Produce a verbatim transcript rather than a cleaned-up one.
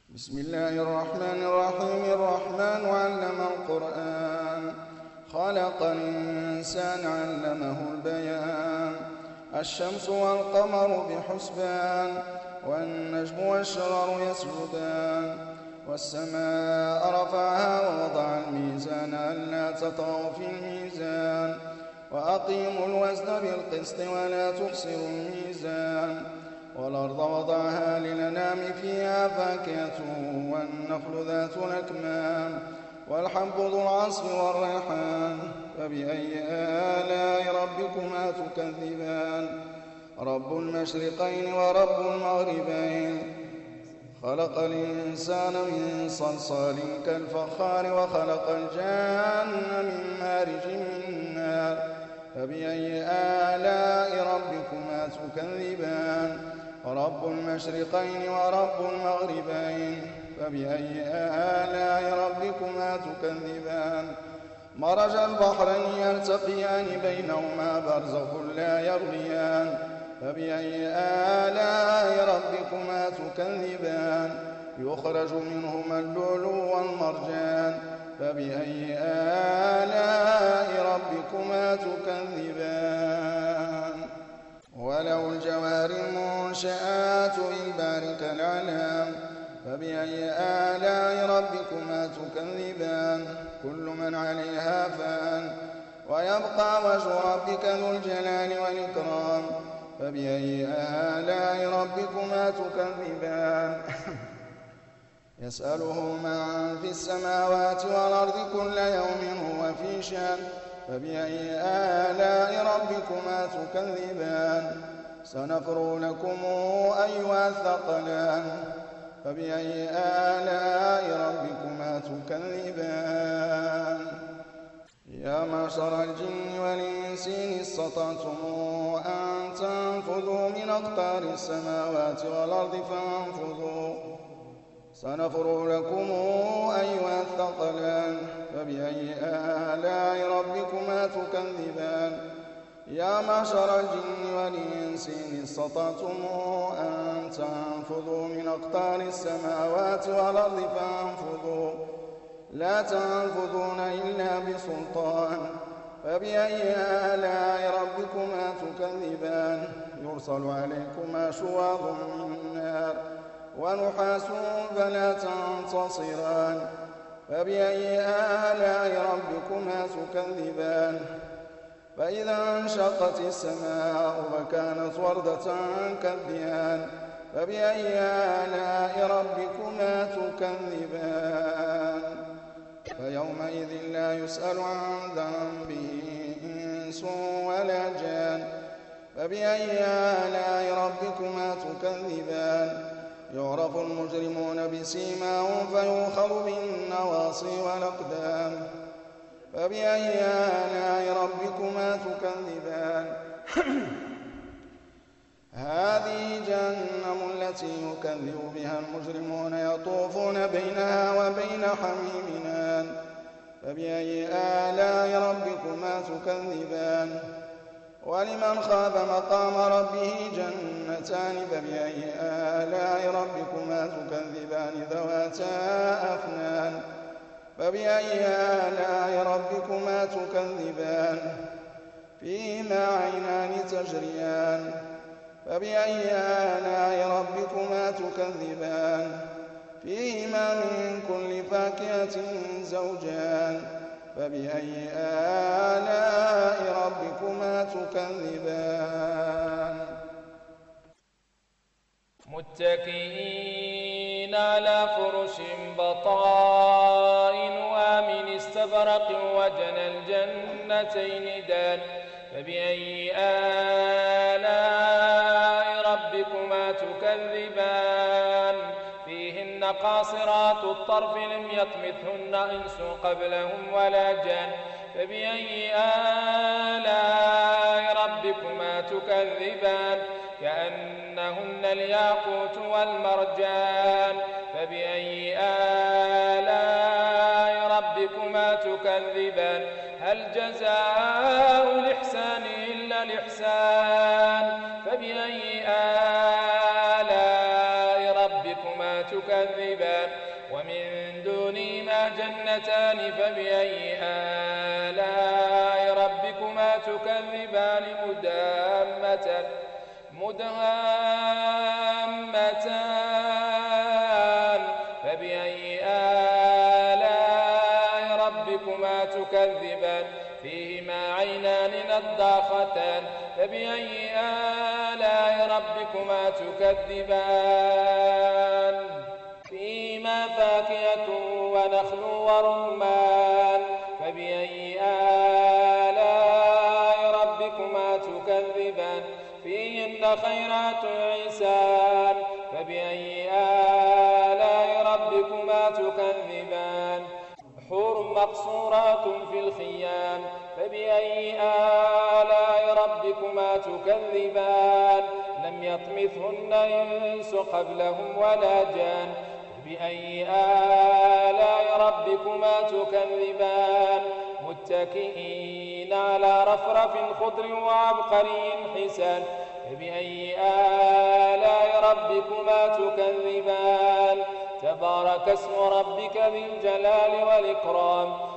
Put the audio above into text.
بسم الله الرحمن الرحيم. الرحمن علم القرآن، خلق الإنسان علمه البيان. الشمس والقمر بحسبان، والنجم والشجر يسجدان. والسماء رفعها ووضع الميزان ألا تطغوا في الميزان، وأقيموا الوزن بالقسط ولا تخسروا الميزان. والأرض وضعها للأنام فيها فاكهة والنخل ذات الأكمام والحب ذو العصف والريحان. فبأي آلاء ربكما تكذبان؟ رب المشرقين ورب المغربين. خلق الإنسان من صلصال كالفخار، وخلق الجان من مارج من نار. فبأي آلاء ربكما تكذبان؟ رب المشرقين ورب المغربين. فبأي آلاء ربكما تكذبان؟ مرج البحرين يلتقيان بينهما برزخ لا يبغيان. فبأي آلاء ربكما تكذبان؟ يخرج منهما اللؤلؤ والمرجان. فبأي آلاء ربكما تكذبان؟ وله الجوار المنشآت في البحر كالأعلام. فبأي آلاء ربكما تكذبان؟ كل من عليها فان، ويبقى وجه ربك ذو الجلال والإكرام. فبأي آلاء ربكما تكذبان؟ يسأله من في السماوات والأرض كل يوم هو في شأن. فبأي آلاء ربكما تكذبان؟ سنفرغ لكم أيها الثقلان. فبأي آلاء ربكما تكذبان؟ يا معشر الجن والإنس إن استطعتم أن تنفذوا من أقطار السماوات والأرض فانفذوا. سنفرغ لكم أيها الثقلان. فبأي آلاء ربكما تكذبان؟ يا معشر الجن والإنس إن استطعتم أن تنفذوا من أقطار السماوات والأرض فانفذوا. لا تنفذون إلا بسلطان. فبأي آلاء ربكما تكذبان؟ يرسل عليكما شواظ من نار ونحاس فلا تنتصران. فبأي آلاء ربكما تكذبان؟ فإذا انشقت السماء فكانت وردة كالدهان. فبأي آلاء ربكما تكذبان؟ فيومئذ لا يسأل عن ذنبه إنس ولا جان. فبأي آلاء ربكما تكذبان؟ يعرف المجرمون بسيماهم فيؤخذ بالنواصي والأقدام. فبأي آلاء ربكما تكذبان؟ هذه جهنم التي يكذب بها المجرمون يطوفون بينها وبين حميم آن. فبأي آلاء ربكما تكذبان؟ ولمن خاف مقام ربه جنتان. فبأي آلاء ربكما تكذبان؟ ذواتا أفنان. فبأي آلاء ربكما تكذبان؟ فيهما عينان تجريان. فبأي آلاء ربكما تكذبان؟ فيهما من كل فاكهة زوجان. فبأي آلاء ربكما تكذبان؟ متكئين على فرش بطائنها من استبرق وجنى الجنتين دان. فبأي آلاء ربكما تكذبان؟ فيهن قاصرات الطرف لم يطمثهن إنس قبلهم ولا جان. فبأي آلاء ربكما تكذبان؟ كأنهن الياقوت والمرجان. فبأي آلاء ربكما تكذبان؟ هل جزاء الإحسان إلا الإحسان؟ فبأي آلاء ربكما تكذبان؟ تكذبان ومن دونهما جنتان فبأي آلاء ربكما تكذبان مدهامتان مدهامتان فبأي آلاء ربكما تكذبان فيهما عينان نضاختان فبأي آلاء ربكما تكذبان فيهما فاكهة ونخل ورمان فبأي آلاء ربكما تكذبان فيهن خيرات حسان فبأي آلاء ربكما تكذبان حور مقصورات في الخيام فبأي آلاء ربكما تكذبان لم يطمثهن إنس قبلهم ولا جان فبأي آلاء ربكما تكذبان متكئين على رفرف خضر وعبقري حسان فبأي آلاء ربكما تكذبان تبارك اسم ربك ذي الجلال والإكرام